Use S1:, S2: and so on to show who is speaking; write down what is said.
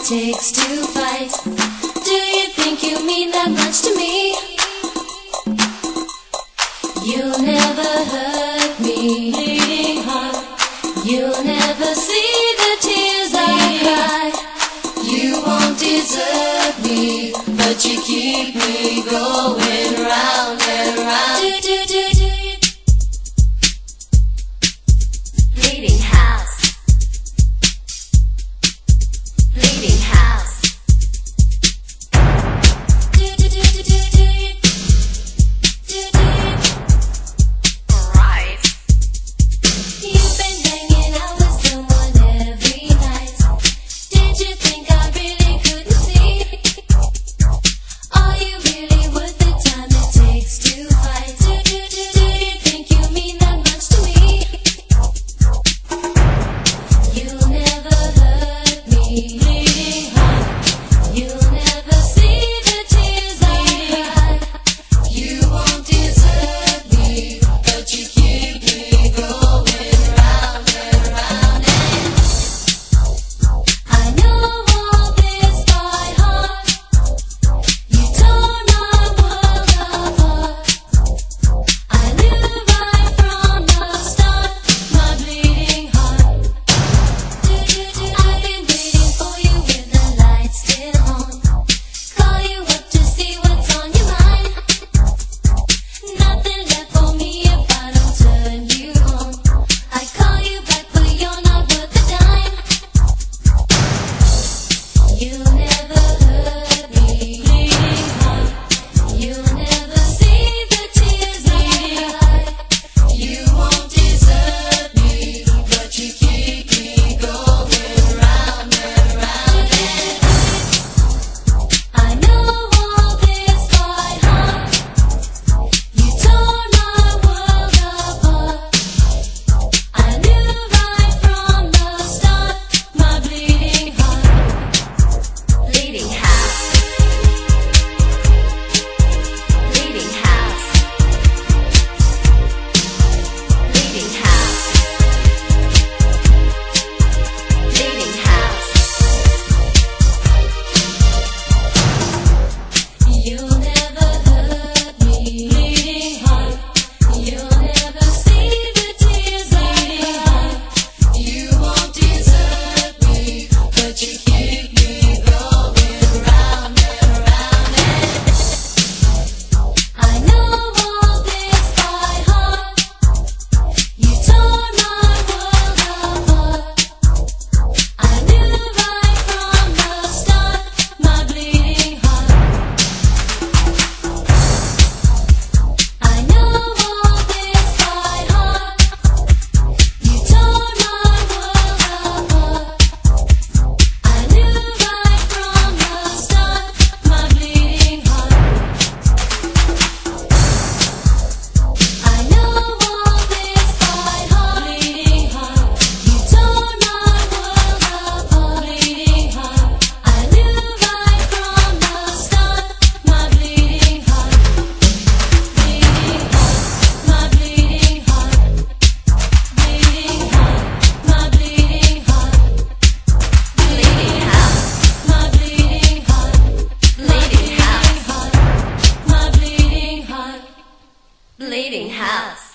S1: takes to fight. Do you think you mean that much to me? You'll never hurt me, bleeding heart. You'll never see the tears I cry. You won't desert me, but you keep me going round and round. Do. Bleeding house. Bleeding house. Right. You've been hanging out with someone every night. Did you think I really couldn't see? Are you really worth the time it takes to fight? Do you think you mean that much to me? You'll never hurt me, bleeding heart. You'll never see the tears I cry. You won't desert me, but you keep me going round and round. I know all this by heart. You tore my world apart. I knew right from the start, my bleeding heart. I've been waiting for you with the lights still on. Call you up to see what's on your mind. Nothing left for me if I don't turn you on. I call you back but you're not worth a dime. You'll never hurt me, bleeding heart. You'll never see the tears I cry. You won't desert me, but you keep me going round and round. I know all this by heart. You tore my world apart. I knew right from the start, my bleeding heart. Bleeding house. Bleeding house. Bleeding house. Bleeding house. You'll never hurt me, bleeding heart. You'll never see the tears I cry. You won't desert me, but you keep me going round and round. I know all this by heart. You tore my world apart. I knew right from the start, my bleeding heart. I know all this by heart. You tore my world apart. I knew right from the start, my bleeding heart. I know all this by heart, bleeding heart. You tore my world apart, bleeding heart. I knew right from the start, my bleeding heart. Bleeding heart, my bleeding heart. Bleeding heart, my bleeding heart. Bleeding house, my bleeding heart. Bleeding house, my bleeding heart. Bleeding house.